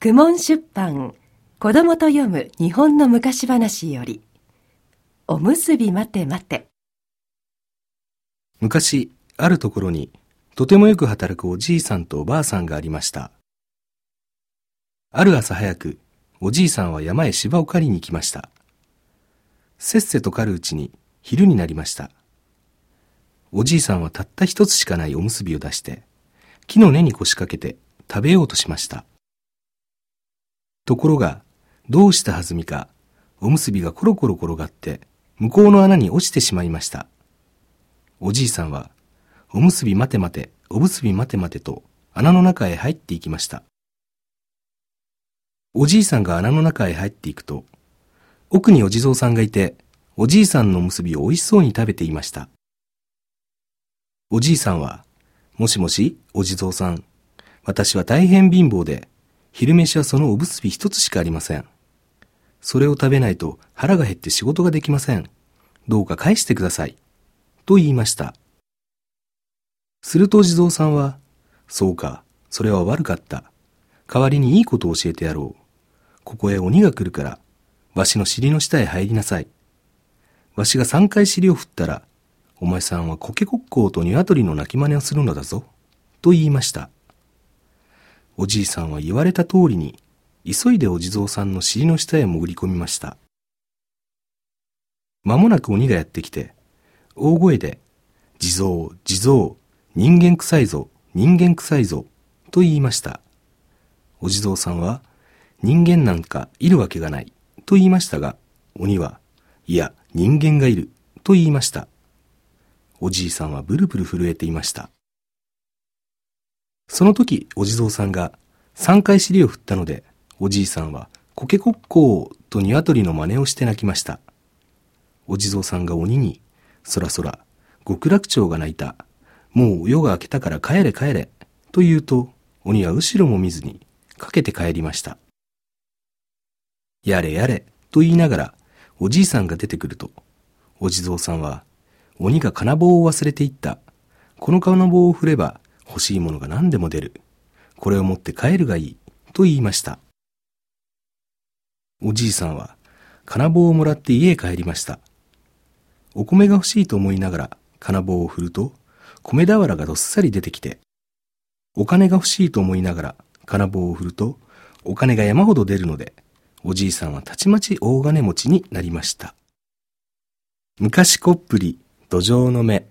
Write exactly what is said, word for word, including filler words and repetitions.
公文出版子供と読む日本の昔話より、おむすび待て待て。 昔あるところにとてもよく働くおじいさんとおばあさんがありました。ある朝早く、おじいさんは山へ芝を刈りに行きました。せっせと刈るうちに昼になりました。おじいさんはたった一つしかないおむすびを出して木の根に腰掛けて食べようとしました。ところがどうしたはずみか、おむすびがコロコロ転がって向こうの穴に落ちてしまいました。おじいさんはおむすび待て待て、おむすび待て待てと穴の中へ入っていきました。おじいさんが穴の中へ入っていくと、奥にお地蔵さんがいて、おじいさんのおむすびをおいしそうに食べていました。おじいさんは、もしもし、お地蔵さん、私は大変貧乏で、昼飯はそのおむすび一つしかありません。それを食べないと腹が減って仕事ができません。どうか返してください。と言いました。するとお地蔵さんは、そうか、それは悪かった。代わりにいいことを教えてやろう。ここへ鬼が来るから、わしの尻の下へ入りなさい。わしが三回尻を振ったら、お前さんはコケコッコーと鶏の鳴き真似をするのだぞ。と言いました。おじいさんは言われた通りに、急いでお地蔵さんの尻の下へ潜り込みました。間もなく鬼がやってきて、大声で、地蔵、地蔵、人間臭いぞ、人間臭いぞ、と言いました。お地蔵さんは、人間なんかいるわけがない、と言いましたが、鬼は、いや、人間がいる、と言いました。おじいさんはブルブル震えていました。その時、お地蔵さんが三回尻を振ったので、おじいさんは、コケコッコーと鶏の真似をして泣きました。お地蔵さんが鬼に、そらそら、極楽鳥が鳴いた。もう夜が明けたから帰れ帰れ。と言うと、鬼は後ろも見ずに、かけて帰りました。やれやれ、と言いながら、おじいさんが出てくると、お地蔵さんは、鬼が金棒を忘れていった。この金棒を振れば、欲しいものが何でも出る。これを持って帰るがいい。と言いました。おじいさんは、金棒をもらって家へ帰りました。お米が欲しいと思いながら、金棒を振ると、米俵がどっさり出てきて、お金が欲しいと思いながら、金棒を振ると、お金が山ほど出るので、おじいさんはたちまち大金持ちになりました。昔こっぷり、土壌の芽。